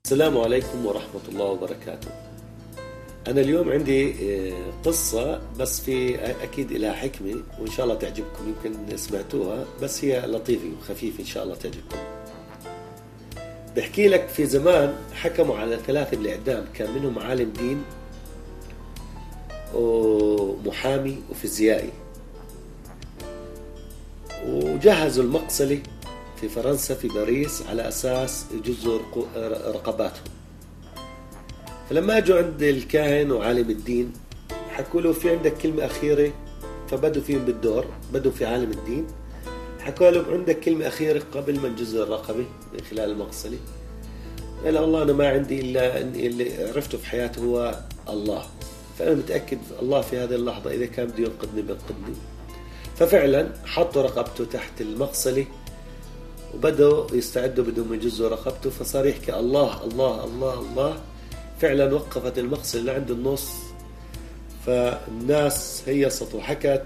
السلام عليكم ورحمة الله وبركاته. أنا اليوم عندي قصة، بس في أكيد لها حكمة وإن شاء الله تعجبكم. يمكن سمعتوها بس هي لطيفة وخفيفة، إن شاء الله تعجبكم. بحكي لك في زمان حكموا على 3 بالإعدام، كان منهم عالم دين ومحامي وفيزيائي، وجهزوا المقصلة في فرنسا في باريس على أساس يجزوا رقباتهم. فلما أجوا عند الكاهن وعالم الدين حكوا له في عندك كلمة أخيرة، فبدوا فيهم بالدور، بدوا في عالم الدين حكوا له عندك كلمة أخيرة قبل ما نجز الرقبة من خلال المقصلة. قال الله أنا ما عندي إلا اللي عرفته في حياتي هو الله، فأنا متأكد الله في هذه اللحظة إذا كان بده ينقذني بينقذني. ففعلا حطوا رقبته تحت المقصلة وبدأوا يستعدوا بدهم يجزوا رقبته، فصار يحكي الله الله الله الله. فعلا وقفت المقصلة اللي عند النص، فالناس هيصت وحكت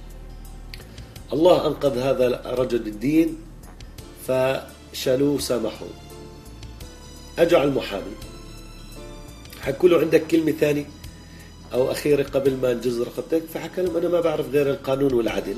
الله أنقذ هذا رجل الدين، فشالوه سامحوه. أجوا على المحامي حكوا له عندك كلمة ثانية أو أخيرة قبل ما نجز رقبتك، فحكى لهم أنا ما بعرف غير القانون والعدل،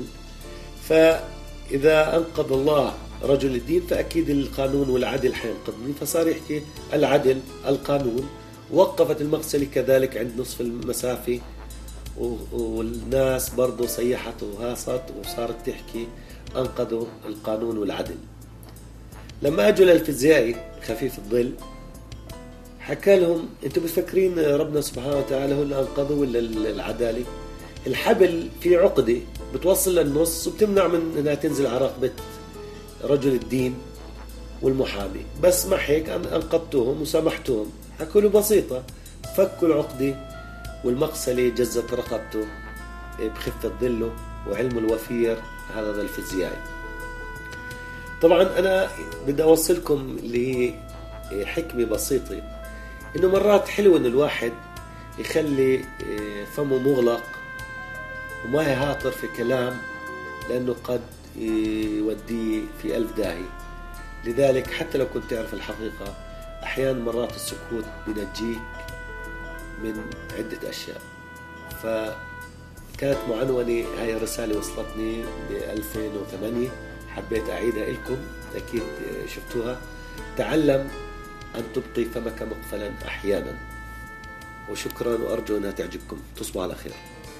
فإذا أنقذ الله رجل الدين فأكيد القانون والعدل حينقذني. فصار يحكي العدل القانون. وقفت المغسلة كذلك عند نصف المسافة، والناس برضو صيحت وهاصت وصارت تحكي أنقذوا القانون والعدل. لما أجوا للفيزيائي خفيف الظل حكى لهم أنتم بتفكرين ربنا سبحانه وتعالى هو اللي أنقذه ولا العدالة؟ الحبل في عقدة بتوصل للنص وبتمنع من أنها تنزل على رقبة رجل الدين والمحامي، بس مع هيك أنقذتهم وسامحتهم. حكوا له بسيطة، فكوا العقدة والمقصلة جزت رقبته بخفة ظله وعلمه الوفير هذا الفيزيائي. طبعا أنا بدي أوصلكم لحكمة بسيطة، إنه مرات حلو إن الواحد يخلي فمه مغلق وما يهاطر في كلام، لأنه قد يوديه في 1000 داهية. لذلك حتى لو كنت تعرف الحقيقة أحيانا مرات السكوت بينجيك من عدة أشياء. فكانت معنونة هاي الرسالة وصلتني ب 2008، حبيت أعيدها لكم، أكيد شفتوها. تعلم أن تبقي فمك مقفلا أحيانا. وشكرا وأرجو أنها تعجبكم. تصبحوا على خير.